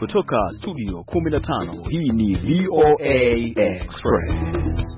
kutoka studio 15, hii ni VOA Express.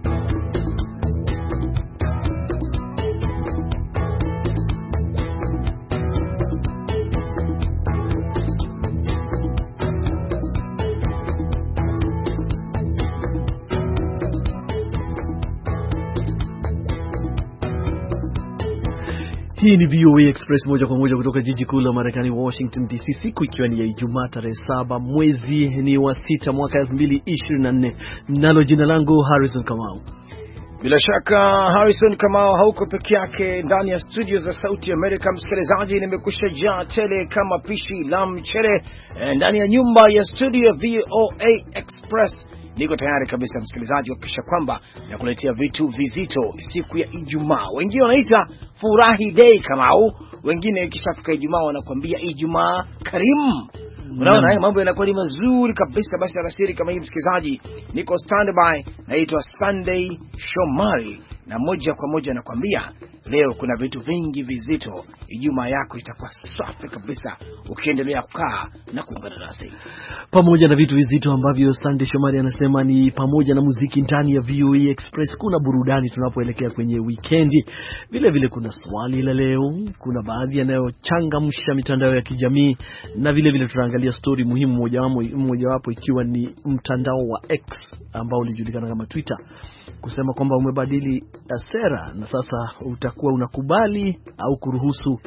Hii ni VOA Express moja kwa moja kutoka jiji kuu la Marekani, Washington DC, siku ikiwa ni ya Ijumaa tarehe 7 mwezi ni wa 6 mwaka 2024. Nalo jina langu Harrison Kamau. Bila shaka Harrison Kamau hauko peke yake ndani ya studio za Sauti America. Msikilizaji, nimekusha jaa tele kama pishi la mchele ndani ya nyumba ya studio VOA Express. Niko tayari kabisa msikilizaji kuhakikisha kwamba nakuletea vitu vizito siku ya Ijumaa. Wengine wanaita furahi day Kamau, wengine ikishafika Ijumaa wanakuambia Ijumaa karimu. Unaona haya mambo yanakuwa ni mazuri kabisa. Basi alasiri kama hii msikilizaji, niko standby, naitwa Sunday Shomari, na moja kwa moja nakwambia leo kuna vitu vingi vizito. Ijumaa yako itakuwa safi kabisa ukiendelea kukaa na kuungana nasi. Pamoja na vitu vizito ambavyo Sunday Shomari anasema ni pamoja na muziki ndani ya VOA Express, kuna burudani tunapoelekea kwenye weekendi. Vile vile kuna swali la leo, kuna baadhi yanayochangamsha mitandao ya kijamii, na vile vile tunaangalia story muhimu mojawapo ikiwa ni mtandao wa X ambao ulijulikana kama Twitter kusema kwamba umebadili sera na sasa utakuwa unakubali au kuruhusu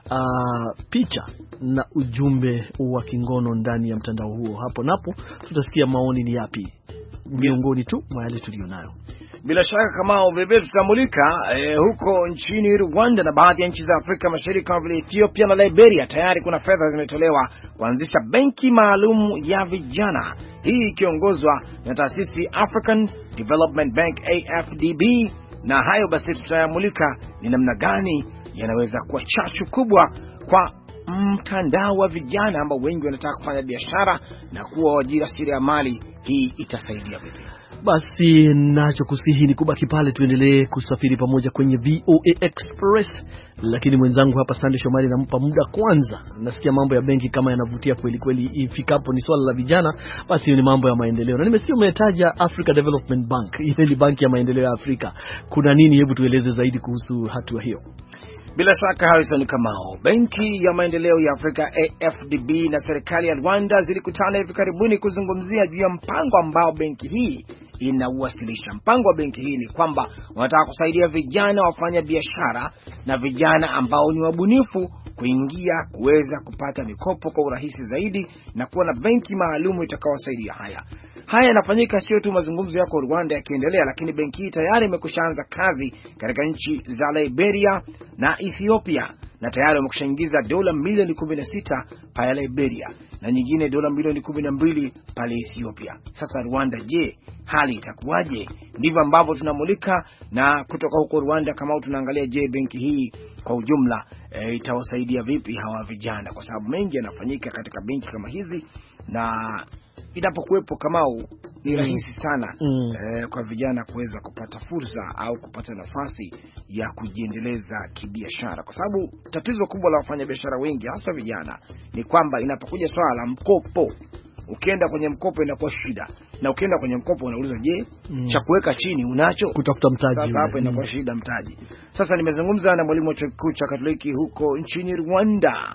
picha na ujumbe wa kingono ndani ya mtandao huo. Hapo napo tutasikia maoni ni yapi miongoni tu mwa yale tulionayo. Bila shaka kama vile tutamulika huko nchini Rwanda na baadhi ya nchi za Afrika Mashariki kama vile Ethiopia na Liberia, tayari kuna fedha zimetolewa kuanzisha benki maalum ya vijana, hii ikiongozwa na taasisi African Development Bank AFDB. Na hayo basi tutayamulika ni namna gani yanaweza kuwa chachu kubwa kwa mtandao wa vijana ambao wengi wanataka kufanya biashara na kuwa wajasiriamali. Hii itasaidia vipi? Basi nacho kusihi ni kubaki pale, tuendelee kusafiri pamoja kwenye VOA Express. Lakini mwenzangu hapa Sunday Shomari nampa muda kwanza. Nasikia mambo ya benki kama yanavutia kweli kweli. Ifikapo ni swala la vijana, basi hiyo ni mambo ya maendeleo. Na nimesikia umetaja Africa Development Bank. Ile ni banki ya maendeleo ya Afrika. Kuna nini? Hebu tueleze zaidi kuhusu hatua hiyo. Bila shaka Harrison Kamau, benki ya maendeleo ya Afrika AFDB na serikali ya Rwanda zilikutana hivi karibuni kuzungumzia juu ya mpango ambao benki hii inauwasilisha. Mpango wa benki hii ni kwamba wanataka kusaidia vijana wafanya biashara na vijana ambao ni wabunifu kuingia kuweza kupata mikopo kwa urahisi zaidi na kuwa na benki maalum itakayowasaidia. Haya yanafanyika sio tu mazungumzo yako Rwanda yakiendelea, lakini benki hii tayari imekushaanza kazi katika nchi za Liberia na Ethiopia, na tayari wamekushaingiza dola milioni 16 pale Liberia na nyingine dola milioni 12 pale Ethiopia. Sasa Rwanda, je, hali itakuwaje? Ndivyo ambavyo tunamulika, na kutoka huko Rwanda kama tunaangalia, je, benki hii kwa ujumla itawasaidia vipi hawa vijana, kwa sababu mengi yanafanyika katika benki kama hizi, na inapokuwepo Kamau ni rahisi sana kwa vijana kuweza kupata fursa au kupata nafasi ya kujiendeleza kibiashara. Kwa sababu tatizo kubwa la wafanyabiashara wengi hasa vijana ni kwamba inapokuja swala la mkopo, ukienda kwenye mkopo inakuwa shida, na ukienda kwenye mkopo unauliza, je, cha kuweka chini unacho? Kutafuta mtaji. Sasa hapo inakuwa shida mtaji. Sasa nimezungumza na mwalimu wa chuo kikuu cha Katoliki huko nchini Rwanda,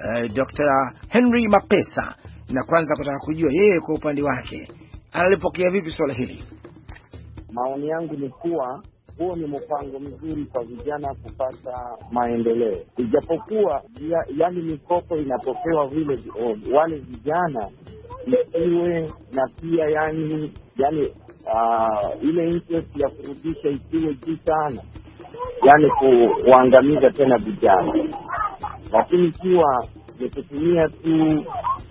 Dr. Henry Mapesa, na kwanza kutaka kujua yeye kwa upande wake analipokea vipi swala hili. Maoni yangu ni kuwa huo ni mpango mzuri kwa vijana kupata maendeleo, ijapokuwa yani mikopo inapokewa vile wale vijana isiwe na pia yani ile interest ya kurudisha isiwe juu sana, yani kuangamiza tena vijana. Lakini ikiwa ni kutumia tu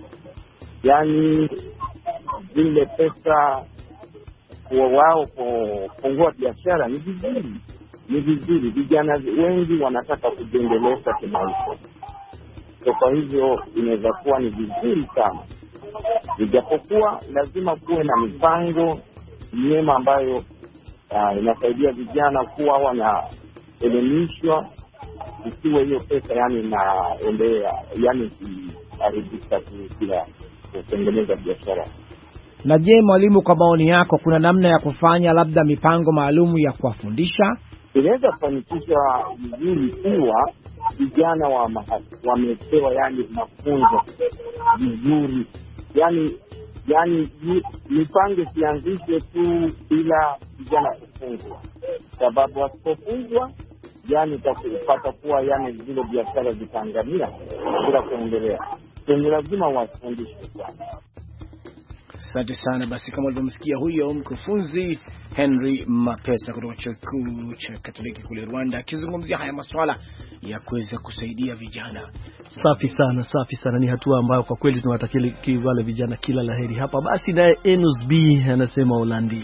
yani zile pesa kwa wao kufungua biashara, ni vizuri. Vijana wengi wanataka kujiendeleza kimaisha, so kwa hivyo inaweza kuwa ni vizuri sana, ijapokuwa lazima kuwe na mipango myema ambayo inasaidia vijana kuwa wanaelimishwa, isiwe hiyo pesa yani naendea yani kuharibika kila kutengeneza biashara. Na je, mwalimu, kwa maoni yako kuna namna ya kufanya labda mipango maalum ya kuwafundisha? Inaweza kufanikishwa vizuri kuwa vijana wamepewa yani mafunzo vizuri, yani mipango sianzishwe tu bila vijana kufunzwa, sababu wasipofunzwa yani utapata kuwa yani zile biashara zitaangamia bila kuendelea. Ni lazima wafundishwe sana. Asante sana. Basi kama ulivyomsikia huyo mkufunzi Henry Mapesa kutoka chuo kikuu cha Katoliki kule Rwanda akizungumzia haya masuala ya kuweza kusaidia vijana. Safi sana. Ni hatua ambayo kwa kweli tunawatakia wale vijana kila laheri hapa. Basi naye Enos B anasema Holandi.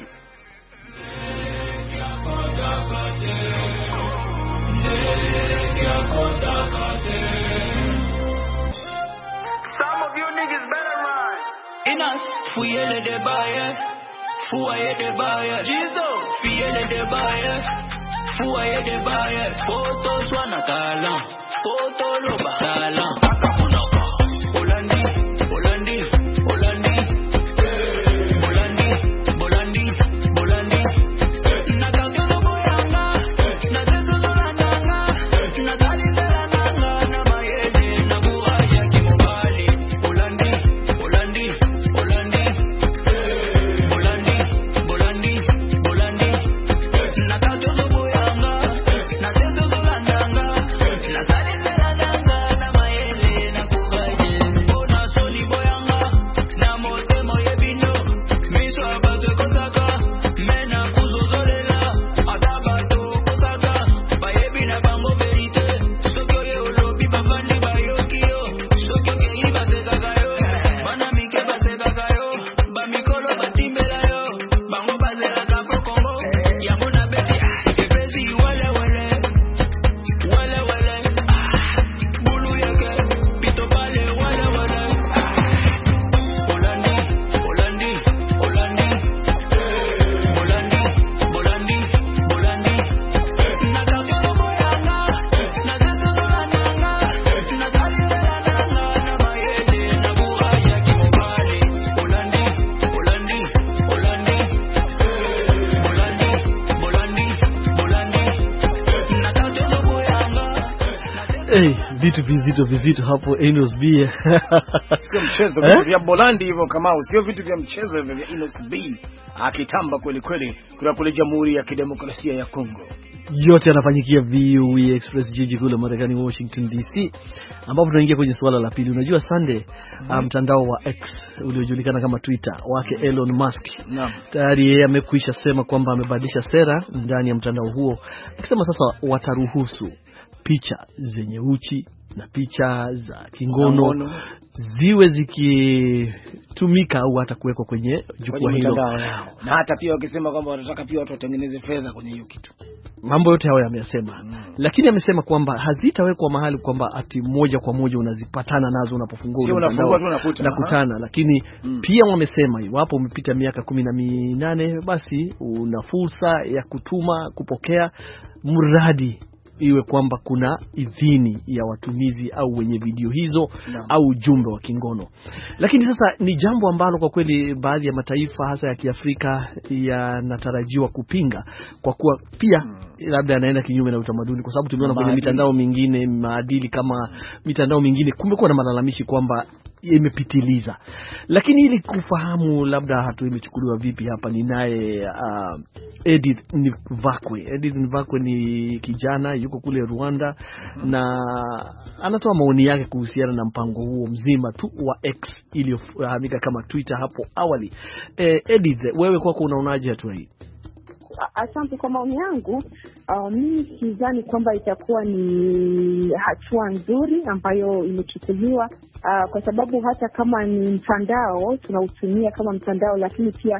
Fouiller des bailleurs, fouiller des bailleurs, Jizo, fouiller des bailleurs, fouiller des bailleurs, photo soit na talent, photo loba talent, akapunaka, Holandi, Holandi, Holandi, Holandi, Holandi, Holandi, na kakelo boyanga, na zezo zolandanga, na zali zelandanga, na mayede, na buaja kimubali, Holandi, Holandi, Holandi. Vitu vizito hapo Enos B. Sio mchezo vya Bolandi hivyo kama sio vitu vya mchezo vya Enos B. Akitamba kweli kweli kule Jamhuri ya Kidemokrasia ya Kongo. Yote yanafanyikia VOA Express jiji kuu la Marekani Washington DC, ambapo tunaingia kwenye swala la pili. Unajua Sunday, mtandao wa X uliojulikana kama Twitter wake Elon Musk, tayari yeye amekwisha sema kwamba amebadilisha sera ndani ya mtandao huo, akisema sasa wataruhusu picha zenye uchi na picha za kingono ziwe zikitumika au hata kuwekwa kwenye jukwaa hilo. Na hata pia wakisema kwamba wanataka pia watu watengeneze fedha kwenye hiyo kitu. Mambo yote hayo yamesema. Lakini amesema kwamba hazitawekwa mahali kwamba ati moja kwa moja unazipatana nazo unapofungua mtandao na kutana. Lakini pia wamesema iwapo umepita miaka 18 basi una fursa ya kutuma, kupokea, mradi iwe kwamba kuna idhini ya watumizi au wenye video hizo au ujumbe wa kingono. Lakini sasa ni jambo ambalo kwa kweli baadhi ya mataifa hasa ya Kiafrika yanatarajiwa kupinga, kwa kuwa pia labda yanaenda kinyume na utamaduni, kwa sababu tumeona kwenye mitandao mingine maadili kama mitandao mingine kumekuwa na malalamishi kwamba imepitiliza. Lakini ili kufahamu labda hatua imechukuliwa vipi hapa, ni naye Edith Nivakwe ni kijana yuko kule Rwanda, na anatoa maoni yake kuhusiana na mpango huo mzima tu wa X iliyofahamika kama Twitter hapo awali. Edith, wewe kwako unaonaje hatua hii? Asante kwa maoni yangu. Mimi sidhani kwamba itakuwa ni hatua nzuri ambayo imechukuliwa, kwa sababu hata kama ni mtandao tunautumia kama mtandao, lakini pia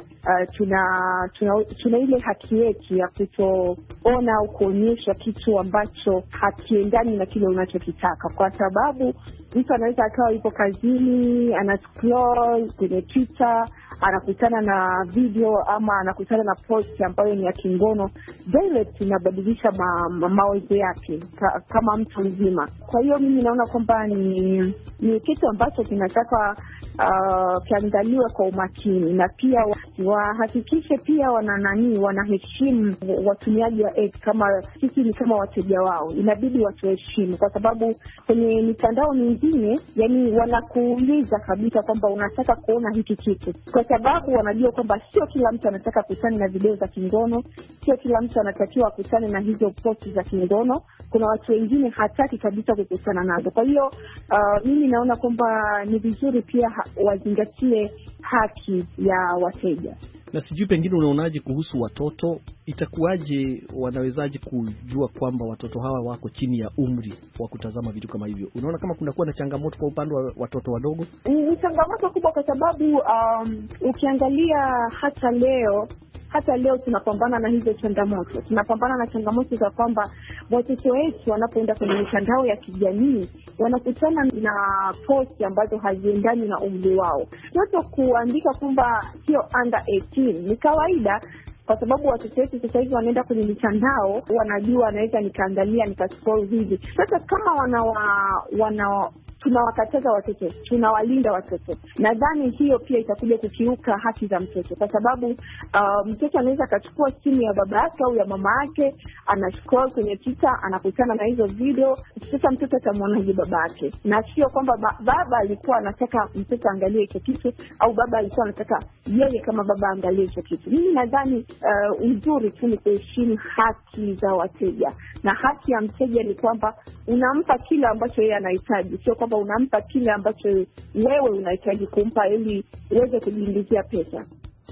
tuna ile haki yetu ya kutoona au kuonyesha kitu ambacho hakiendani na kile unachokitaka, kwa sababu mtu anaweza akawa yupo kazini ana scroll kwenye Twitter, anakutana na video ama anakutana na post ambayo ni ya kingono, direct inabadilisha mawazo yake kama mtu mzima. Kwa hiyo mimi naona kwamba ni kitu ambacho kinataka kiangaliwe kwa umakini, na pia wahakikishe pia wanaheshimu watumiaji wa X. Kama sisi ni kama wateja wao, inabidi watuheshimu, kwa sababu kwenye mitandao mingine wanakuuliza kabisa kwamba unataka kuona hiki kitu, kwa sababu wanajua kwamba sio kila mtu anataka kukutana na video za kingono, sio kila mtu anatakiwa kukutana na hizo posti za kingono. Kuna watu wengine hataki kabisa kukutana nazo. Kwa hiyo mimi naona kwamba ni vizuri pia wazingatie haki ya wateja. Na sijui pengine unaonaje kuhusu watoto, itakuwaje, wanawezaje kujua kwamba watoto hawa wako chini ya umri wa kutazama vitu kama hivyo? Unaona kama kunakuwa na changamoto kwa upande wa watoto wadogo? Ni changamoto kubwa, kwa sababu ukiangalia hata leo tunapambana na hizo changamoto. Tunapambana na changamoto za kwamba watoto wetu wanapoenda kwenye mitandao ya kijamii wanakutana na posti ambazo haziendani na umri wao. Watu kuandika kwamba sio under 18 ni kawaida, kwa sababu watoto wetu sasa hivi wanaenda kwenye mitandao, wanajua anaweza nikaangalia nikascroll hivi. Sasa kama tunawakataza watoto, tunawalinda watoto, nadhani hiyo pia itakuja kukiuka haki za mtoto, kwa sababu mtoto anaweza akachukua simu ya baba yake au ya mama yake, ana scroll kwenye Twitter, anakutana na hizo video. Sasa mtoto atamwonaje baba yake? Na sio kwamba baba alikuwa anataka mtoto angalie hicho kitu, au baba alikuwa anataka yeye kama baba angalie hicho kitu. Mimi nadhani uzuri tu ni kuheshimu haki za wateja, na haki ya mteja ni kwamba unampa kile ambacho yeye anahitaji, sio kwamba unampa kile ambacho wewe unahitaji kumpa ili uweze kujiingizia pesa.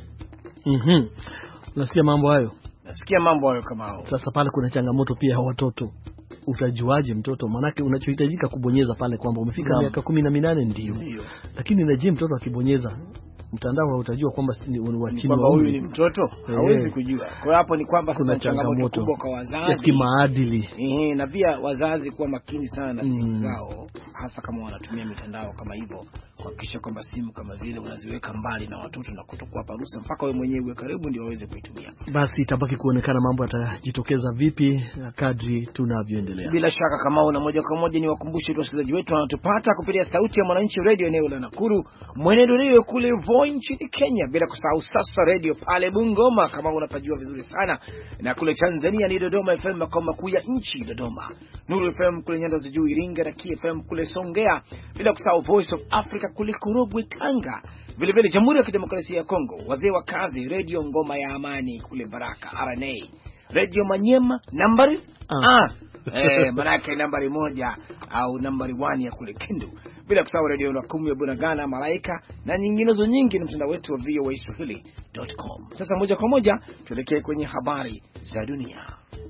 Unasikia mambo hayo? Nasikia mambo hayo kama hao. Sasa pale kuna changamoto pia ya watoto. Utajuaje mtoto? Manake unachohitajika kubonyeza pale kwamba umefika miaka 18 ndio. Lakini na je, mtoto akibonyeza mtandao utajua kwamba ni wa chini wa huyu ni mtoto? Hawezi kujua. Kwa hiyo hapo ni kwamba kuna changamoto kubwa kwa wazazi ya kimaadili. Na pia wazazi kuwa makini sana na simu zao, hasa kama wanatumia mitandao kama hivyo, kuhakikisha kwamba simu kama zile unaziweka mbali na watoto na kutokuwa paruhusa mpaka wewe mwenyewe uwe karibu ndio waweze kuitumia. Basi itabaki kuonekana mambo yatajitokeza vipi kadri tunavyoendelea. Bila shaka kama una moja kwa moja, ni wakumbushe wasikilizaji wetu wanatupata kupitia Sauti ya Mwananchi Radio eneo la Nakuru, Mwenedo Radio kule Voi nchini Kenya, bila kusahau Sasa Radio pale Bungoma kama unapajua vizuri sana, na kule Tanzania ni Dodoma FM makao makuu ya nchi Dodoma, Nuru FM kule nyanda za juu Iringa, na KFM kule Songea, bila kusahau Voice of Africa kule Korogwe Tanga, vile vile Jamhuri ya Kidemokrasia ya Kongo, Wazee wa Kazi Radio Ngoma ya Amani kule Baraka RNA, Radio Manyema nambari manake nambari 1 au nambari 1 ya kule Kindu, bila kusahau Radio na 10 ya Bunagana Malaika na nyinginezo nyingi, na mtandao wetu wa voaswahili.com. Sasa moja kwa moja tuelekee kwenye habari za dunia.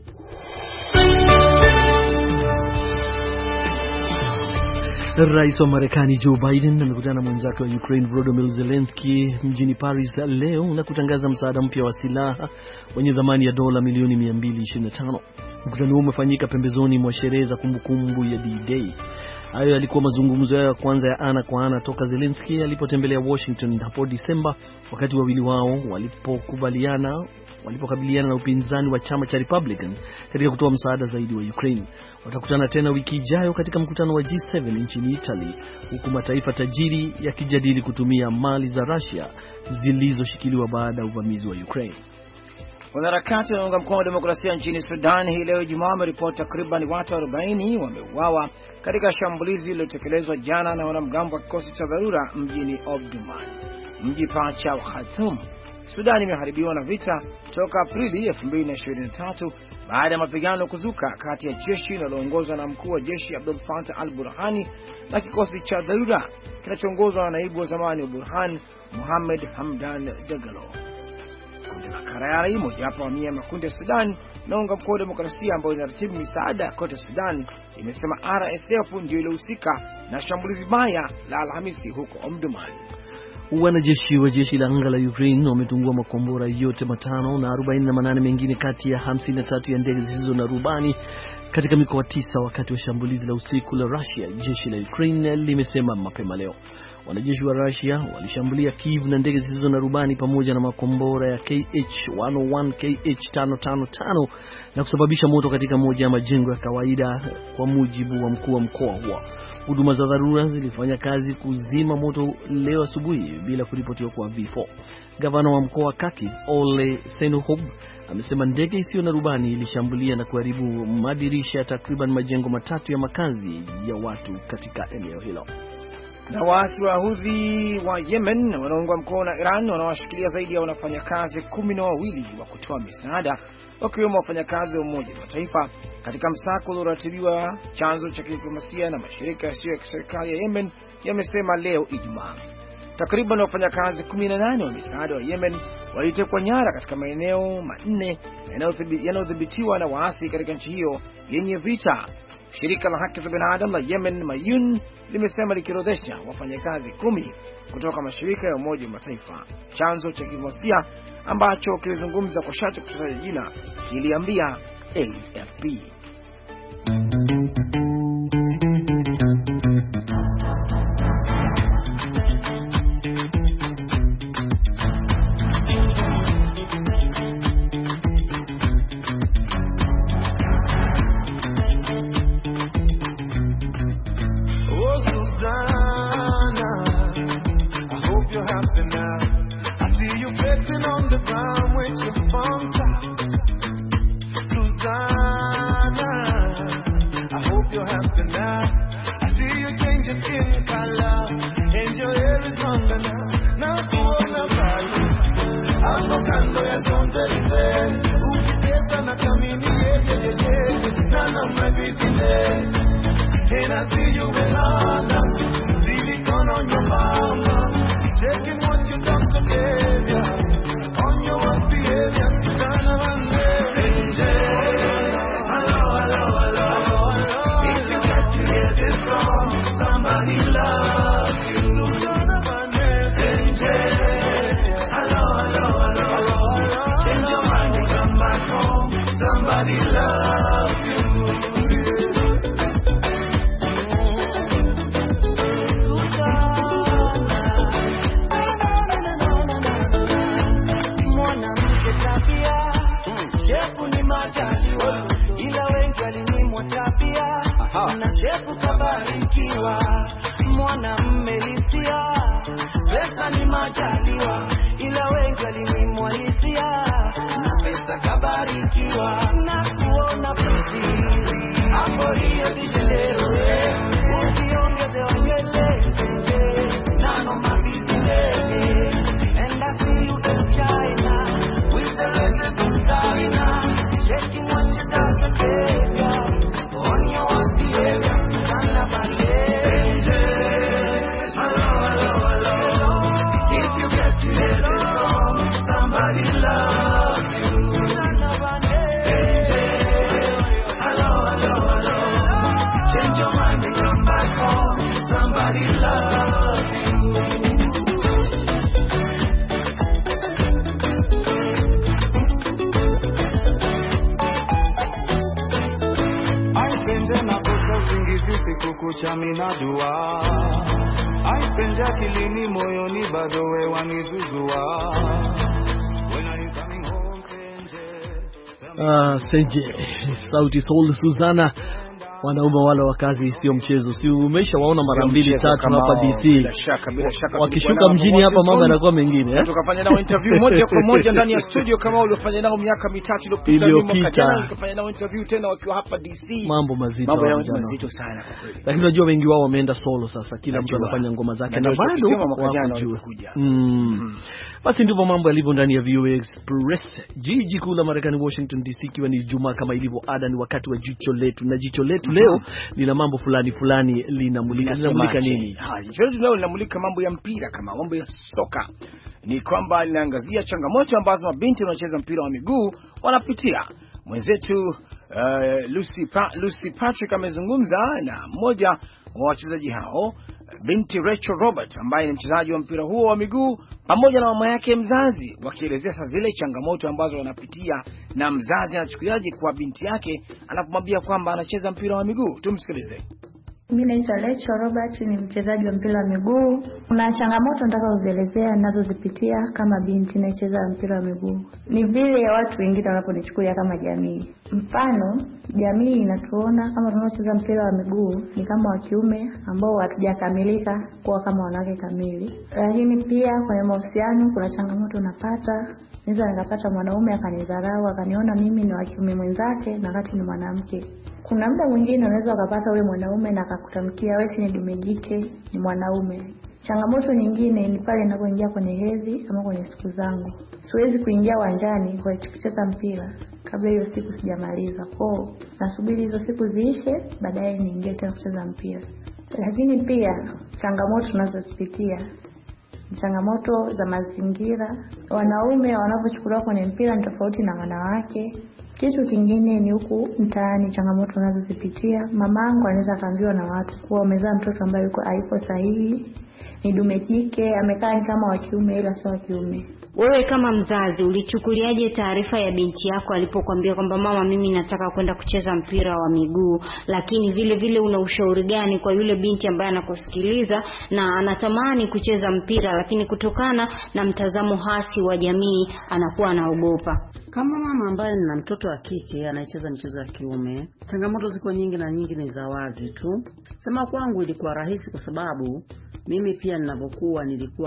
Rais wa Marekani Joe Biden amekutana na mwenzake wa Ukraine Volodymyr Zelensky mjini Paris leo na kutangaza msaada mpya wa silaha wenye thamani ya dola milioni 225. Mkutano huo umefanyika pembezoni mwa sherehe za kumbukumbu ya D-Day. Hayo yalikuwa mazungumzo ya kwanza ya ana kwa ana toka Zelensky alipotembelea Washington hapo Disemba, wakati wawili wao walipokabiliana na upinzani wa chama cha Republican katika kutoa msaada zaidi wa Ukraine. Watakutana tena wiki ijayo katika mkutano wa G7 nchini Italy, huku mataifa tajiri yakijadili kutumia mali za Russia zilizoshikiliwa baada ya uvamizi wa Ukraine. Wanaharakati wanaunga mkono demokrasia nchini Sudan hii leo Ijumaa wameripoti takriban watu 40 wameuawa katika shambulizi lililotekelezwa jana na wanamgambo wa kikosi cha dharura mjini Omdurman, mji pacha wa Khartoum. Sudan imeharibiwa na vita toka Aprili 2023 baada ya mapigano kuzuka kati ya jeshi linaloongozwa na mkuu wa jeshi Abdel Fattah al-Burhani na kikosi cha dharura kinachoongozwa na naibu wa zamani wa Burhan Mohamed Hamdan Dagalo. Karayari mojawapo wa makundi ya Sudan naunga mkono demokrasia ambayo inaratibu misaada kote Sudan imesema RSF ndio ilihusika na shambulizi baya la Alhamisi huko Omdurman. Wanajeshi wa jeshi la anga la Ukraine wametungua makombora yote 5 na 48 mengine kati ya 53 ya ndege zisizo na rubani katika mikoa 9 wakati wa shambulizi la usiku la Russia, jeshi la Ukraine limesema mapema leo. Wanajeshi wa Russia walishambulia Kiev na ndege zisizo na rubani pamoja na makombora ya KH-101, KH-555 na kusababisha moto katika moja ya majengo ya kawaida, kwa mujibu wa mkuu wa mkoa huo. Huduma za dharura zilifanya kazi kuzima moto leo asubuhi bila kuripotiwa kwa vifo. Gavana wa mkoa wa Kharkiv, Ole Senuhub, amesema ndege isiyo na rubani ilishambulia na kuharibu madirisha ya takriban majengo matatu ya makazi ya watu katika eneo hilo. Na waasi wa Houthi wa Yemen wanaoungwa mkono na Iran wanawashikilia zaidi ya wafanyakazi 12 wa kutoa misaada, wakiwemo wafanyakazi wa Umoja wa Mataifa katika msako ulioratibiwa. Chanzo cha kidiplomasia na mashirika yasiyo ya kiserikali ya Yemen yamesema leo Ijumaa. Takriban wafanyakazi 18 wa misaada wa Yemen walitekwa nyara katika maeneo manne yanayodhibitiwa na waasi katika nchi hiyo yenye vita. Shirika la haki za binadamu la Yemen Mayun limesema likiorodhesha wafanyakazi 10 kutoka mashirika ya Umoja wa Mataifa. Chanzo cha kidiplomasia ambacho kilizungumza kwa sharti kutaja jina kiliambia AFP. Senje, Sauti Sol, Suzana, wanaume wale wa kazi sio mchezo. Si umesha waona mara 2-3 hapa DC. Bila shaka wakishuka mjini hapa mambo yanakuwa mengine Tukafanya nao interview moja kwa moja ndani ya studio kama uliofanya nao miaka 3 iliyopita. Tukafanya nao interview tena wakiwa hapa DC. Mambo mazito sana kwa kweli. Lakini unajua wengi wao wameenda solo sasa. Kila mtu anafanya ngoma zake na bado wanakuja. Basi ndivyo mambo yalivyo ndani ya VOA Express. Jiji kuu la Marekani Washington DC, kiwa ni Ijumaa kama ilivyo ada, ni wakati wa jicho letu. Na jicho letu leo lina mambo fulani linamulika nini? Jicho letu leo linamulika mambo ya mpira, kama mambo ya soka. Ni kwamba linaangazia changamoto ambazo mabinti wanaocheza mpira wa miguu wanapitia. Mwenzetu Lucy Patrick amezungumza na mmoja wa wachezaji hao, binti Rachel Robert, ambaye ni mchezaji wa mpira huo wa miguu, pamoja na mama yake mzazi, wakielezea sasa zile changamoto ambazo wanapitia na mzazi anachukuliaje kwa binti yake anapomwambia kwamba anacheza mpira wa miguu. Tumsikilize. Mimi naitwa Rachel Robert, ni mchezaji wa mpira wa miguu. Kuna changamoto nataka kuzielezea ninazozipitia kama binti nacheza mpira wa miguu. Ni vile watu wengine wanaponichukulia kama jamii. Mfano, jamii inatuona kama tunaocheza mpira wa miguu ni kama wa kiume ambao hatujakamilika kuwa kama wanawake kamili. Lakini pia kwenye mahusiano kuna changamoto napata. Naweza nikapata mwanaume akanidharau, akaniona mimi ni wa kiume mwenzake na wakati ni mwanamke. Kuna muda mwingine unaweza ukapata wewe mwanaume na akakutamkia wewe si ni dume jike, ni mwanaume. Changamoto nyingine ni pale ninapoingia kwenye hedhi ama kwenye siku zangu. Siwezi kuingia uwanjani kwa kucheza mpira kabla hiyo siku sijamaliza. Kwa nasubiri hizo siku ziishe, baadaye niingie tena kucheza mpira. Lakini pia changamoto tunazozipitia, changamoto za mazingira. Wanaume wanapochukuliwa kwenye mpira ni tofauti na wanawake. Kitu kingine ni huku mtaani, changamoto tunazozipitia. Mamangu anaweza kaambiwa na watu kuwa umezaa mtoto ambaye hayuko sahihi, ni dume jike, amekaa kama wa kiume ila sio wa kiume. Wewe kama mzazi ulichukuliaje taarifa ya binti yako alipokuambia kwamba mama, mimi nataka kwenda kucheza mpira wa miguu? Lakini vile vile una ushauri gani kwa yule binti ambaye anakusikiliza na anatamani kucheza mpira, lakini kutokana na mtazamo hasi wa jamii anakuwa anaogopa? Kama mama ambaye nina mtoto wa kike anayecheza michezo ya kiume, changamoto ziko nyingi na nyingi ni za wazi tu. Sema kwangu ilikuwa rahisi kwa sababu mimi pia ninapokuwa nilikuwa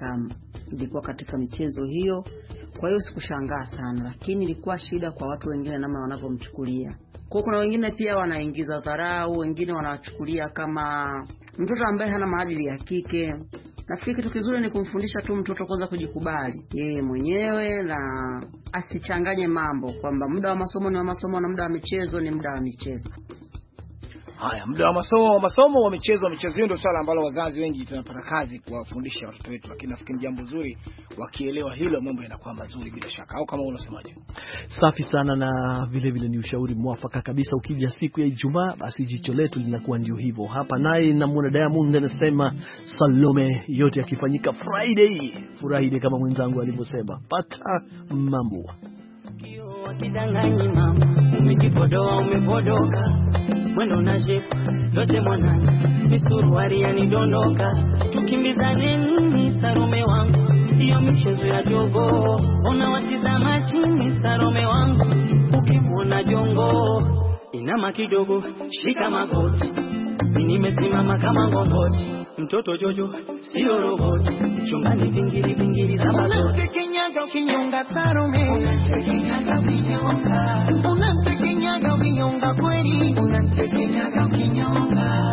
katika michezo hiyo. Kwa hiyo sikushangaa sana, lakini ilikuwa shida kwa watu wengine namna wanavyomchukulia. Kwa kuna wengine pia wanaingiza dharau, wengine wanachukulia kama mtoto ambaye hana maadili ya kike. Nafikiri kitu kizuri ni kumfundisha tu mtoto kwanza kujikubali yeye mwenyewe na asichanganye mambo kwamba muda wa masomo ni wa masomo na muda wa michezo ni muda wa michezo. Haya, muda wa masomo wa michezo hiyo ndio swala ambalo wazazi wengi tunapata kazi kuwafundisha watoto wetu, lakini nafikiri jambo zuri wakielewa hilo mambo yanakuwa mazuri bila shaka. Au kama unasemaje? Safi sana, na vile vile ni ushauri mwafaka kabisa. Ukija siku ya Ijumaa basi jicho letu linakuwa ndio hivyo. Hapa naye na mwana Diamond anasema Salome, yote yakifanyika Friday kama mwenzangu alivyosema. Pata mambo. Wakidanganyi mama, umejipodoa umepodoka, mwendo na shepu yote mwanani, misuruari yanidondoka, tukimbizane nini Salome wangu, hiyo michezo ya jogo, ona watizama chini Salome wangu, ukimwona jongo inama kidogo, shika magoti, nimesimama kama ngongoti, mtoto Jojo sio roboti, chumbani vingiri za mazote. Unamtekenyaga ukinyonga Salome, unamtekenyaga ukinyonga, unamtekenyaga ukinyonga kweli, unamtekenyaga ukinyonga.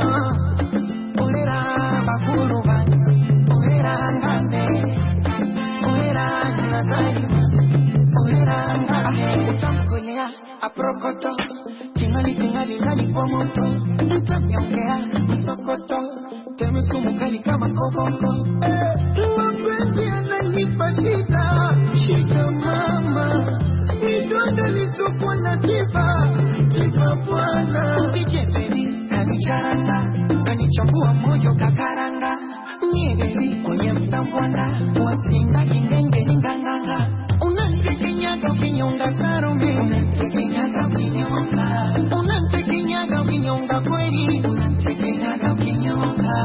Olera bakuluba, olera ngande, olera nazari, olera ngande, utamkolea aprokoto, tingali ngali kwa moto, utamyongea msokoto, temesumu kali kama koboko. Mapenzi yananipa shida mama, midonda lisokwa na tiba bwana. Usijepeli kanicharanga, kanichambua moyo kakaranga, nyebeli kwenye msambwana, wasinga kingenge ninganganga. Unantekenyaga ukinyonga Salome, unantekenyaga ukinyonga, unantekenyaga ukinyonga kweli, unantekenyaga ukinyonga.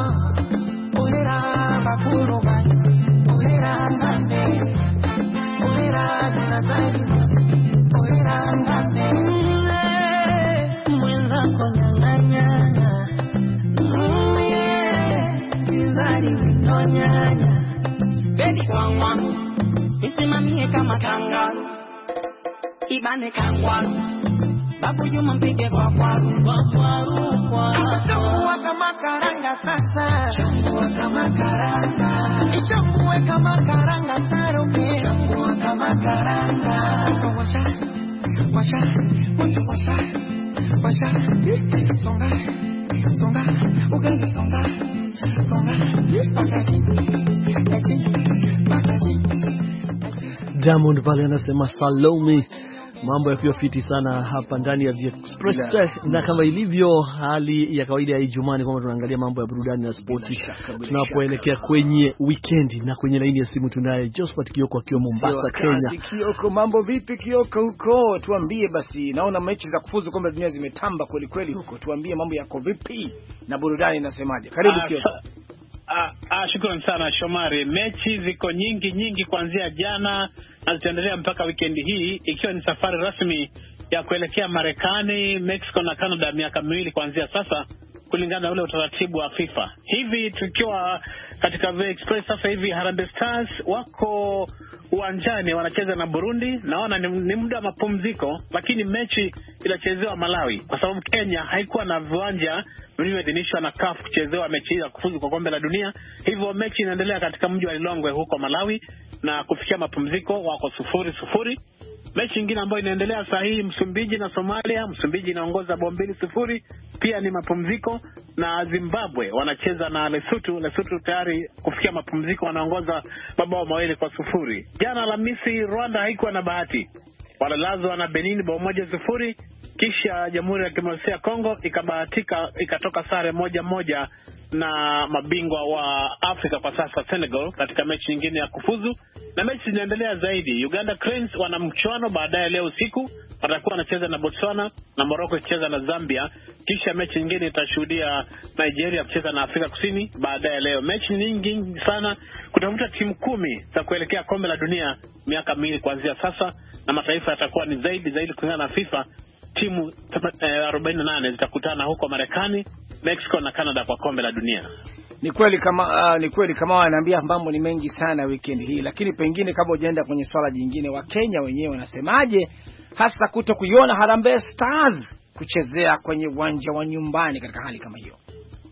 Olera bakuluba, olera ngande, olera nazari, olera ngande. Mwenzako nyang'anyana, izari winonyanya, bedi wangu isimamie kama kangaru, ibane kangwaru, babu Juma mpige kwa kwaru. Chambua kama karanga sasa, chambua kama karanga, ichambue kama karanga Salome, chambua kama karanga. Washa, songa, ugali songa, Diamond pale anasema Salome. Mambo yakiwa fiti sana hapa ndani ya Express na kama ilivyo hali ya kawaida ya Ijumaa kwamba tunaangalia mambo ya burudani na spoti tunapoelekea kwenye weekend, na kwenye laini ya simu tunaye Josephat Kioko akiwa Mombasa, Kenya. Kioko, mambo vipi Kioko huko? Tuambie basi, naona mechi za kufuzu kombe la dunia zimetamba kweli kweli huko. Tuambie mambo yako vipi na burudani inasemaje? Karibu Kioko. Shukrani sana Shomari. Mechi ziko nyingi kuanzia jana na zitaendelea mpaka weekend hii, ikiwa ni safari rasmi ya kuelekea Marekani, Mexico na Canada miaka miwili kuanzia sasa, kulingana na ule utaratibu wa FIFA. Hivi tukiwa katika The Express sasa hivi, Harambee Stars wako uwanjani wanacheza na Burundi. Naona ni muda wa mapumziko, lakini mechi inachezewa Malawi kwa sababu Kenya haikuwa na viwanja vilivyoidhinishwa na CAF kuchezewa mechi za kufuzu kwa kombe la dunia. Hivyo mechi inaendelea katika mji wa Lilongwe huko Malawi, na kufikia mapumziko wako 0-0. Mechi nyingine ambayo inaendelea saa hii, Msumbiji na Somalia. Msumbiji inaongoza bao 2-0, pia ni mapumziko, na Zimbabwe wanacheza na Lesotho. Lesotho tayari kufikia mapumziko wanaongoza mabao 2-0. Jana Alhamisi, Rwanda haikuwa na bahati, walalazwa na Benin bao 1-0. Kisha Jamhuri ya Kidemokrasia ya Kongo ikabahatika ikatoka sare 1-1 na mabingwa wa Afrika kwa sasa Senegal katika mechi nyingine ya kufuzu. Na mechi zinaendelea zaidi. Uganda Cranes wana mchuano baadaye leo usiku, watakuwa wanacheza na Botswana, na Morocco ikicheza na Zambia. Kisha mechi nyingine itashuhudia Nigeria kucheza na Afrika Kusini baadaye leo. Mechi nyingi sana kutafuta timu 10 za kuelekea kombe la dunia miaka miwili kuanzia sasa, na mataifa yatakuwa ni zaidi kulingana na FIFA. Timu 48 zitakutana huko Marekani, Mexico na Canada kwa kombe la dunia. Ni kweli kama wanaambia mambo ni mengi sana weekend hii, lakini pengine kama hujaenda kwenye swala jingine, wa Kenya wenyewe wanasemaje hasa kuto kuiona Harambee Stars kuchezea kwenye uwanja wa nyumbani katika hali kama hiyo?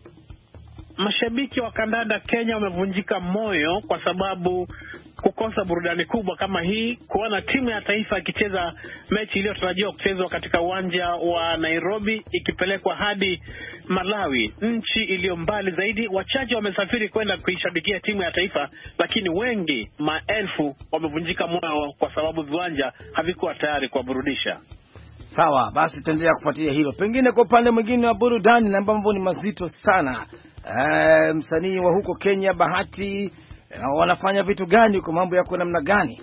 Mashabiki wa kandanda Kenya wamevunjika moyo kwa sababu kukosa burudani kubwa kama hii, kuona timu ya taifa ikicheza mechi iliyotarajiwa kuchezwa katika uwanja wa Nairobi ikipelekwa hadi Malawi, nchi iliyo mbali zaidi. Wachache wamesafiri kwenda kuishabikia timu ya taifa, lakini wengi, maelfu, wamevunjika moyo kwa sababu viwanja havikuwa tayari kuwaburudisha. Sawa, basi tutaendelea kufuatilia hilo. Pengine kwa upande mwingine wa burudani na mambo ni mazito sana, msanii wa huko Kenya Bahati wanafanya vitu gani kwa mambo yako namna gani?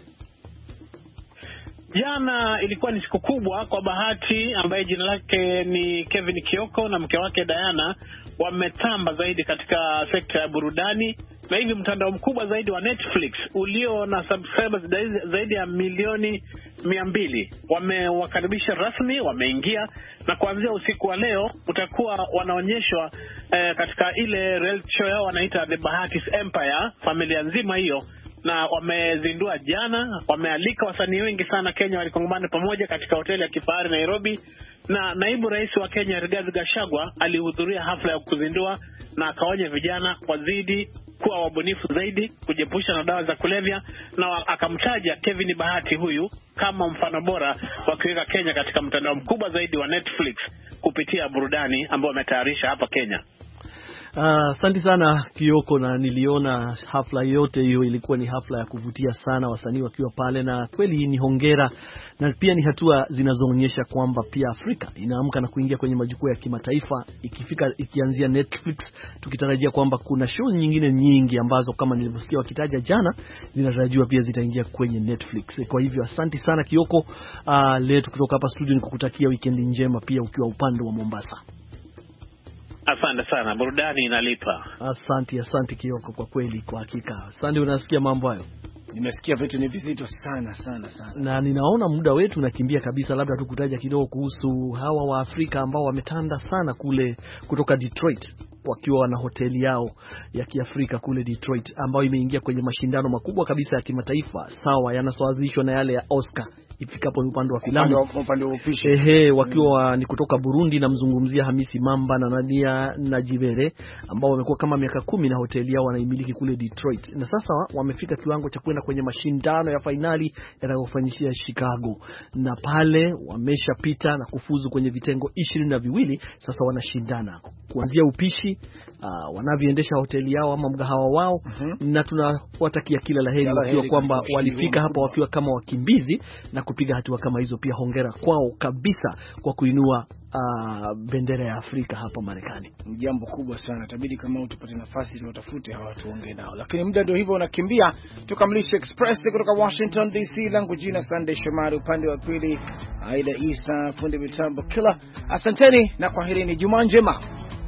Jana ilikuwa ni siku kubwa kwa Bahati, ambaye jina lake ni Kevin Kioko, na mke wake Diana wametamba zaidi katika sekta ya burudani. Na hivi mtandao mkubwa zaidi wa Netflix ulio na subscribers zaidi ya milioni 200 wamewakaribisha rasmi, wameingia, na kuanzia usiku wa leo utakuwa wanaonyeshwa katika ile reality show yao wanaita The Bahati's Empire, familia nzima hiyo. Na wamezindua jana, wamealika wasanii wengi sana Kenya walikongamana pamoja katika hoteli ya kifahari Nairobi, na naibu rais wa Kenya Rigathi Gachagua alihudhuria hafla ya kuzindua, na akaonya vijana wazidi kuwa wabunifu zaidi, kujiepusha na dawa za kulevya, na akamtaja Kevin Bahati huyu kama mfano bora wa kuweka Kenya katika mtandao mkubwa zaidi wa Netflix kupitia burudani ambao wametayarisha hapa Kenya. Asante sana Kioko, na niliona hafla yote hiyo, ilikuwa ni hafla ya kuvutia sana, wasanii wakiwa pale, na kweli ni hongera, na pia ni hatua zinazoonyesha kwamba pia Afrika inaamka na kuingia kwenye majukwaa ya kimataifa, ikianzia Netflix, tukitarajia kwamba kuna show nyingine nyingi ambazo kama nilivyosikia wakitaja jana zinatarajiwa pia zitaingia kwenye Netflix. Kwa hivyo asante sana Kioko. Leo kutoka hapa studio nikukutakia weekend njema pia ukiwa upande wa Mombasa. Asante sana, burudani inalipa. Asante Kioko, kwa kweli, kwa hakika. Asante, unasikia mambo hayo? Nimesikia vitu ni vizito sana. Na ninaona muda wetu unakimbia kabisa, labda tukutaja kidogo kuhusu hawa wa Afrika ambao wametanda sana kule kutoka Detroit, wakiwa na hoteli yao ya Kiafrika kule Detroit, ambayo imeingia kwenye mashindano makubwa kabisa ya kimataifa, sawa yanasawazishwa na yale ya Oscar ifikapo upande wa filamu, upande wa upishi. Wakiwa ni kutoka Burundi, na mzungumzia Hamisi Mamba na Nadia Najibere, ambao wamekuwa kama miaka 10 na hoteli yao wanaimiliki kule Detroit, na sasa wamefika kiwango cha kwenda kwenye mashindano ya finali yatakayofanyika Chicago, na pale wameshapita na kufuzu kwenye vitengo 22. Sasa wanashindana kuanzia upishi, wanavyoendesha hoteli yao ama mgahawa wao, na tunawatakia kila laheri wakiwa kwamba walifika hapa wakiwa kama wakimbizi na kupiga hatua kama hizo. Pia hongera kwao kabisa kwa kuinua bendera ya Afrika hapa Marekani. Jambo kubwa sana. Tabidi kama utupate nafasi tuwatafute hawa tuongee nao. Lakini muda ndio hivyo unakimbia. Tukamilishe Express kutoka Washington DC. Langu jina Sunday Shomari, upande wa pili Aida Isa, fundi mitambo kila. Asanteni na kwaherini, Jumaa njema.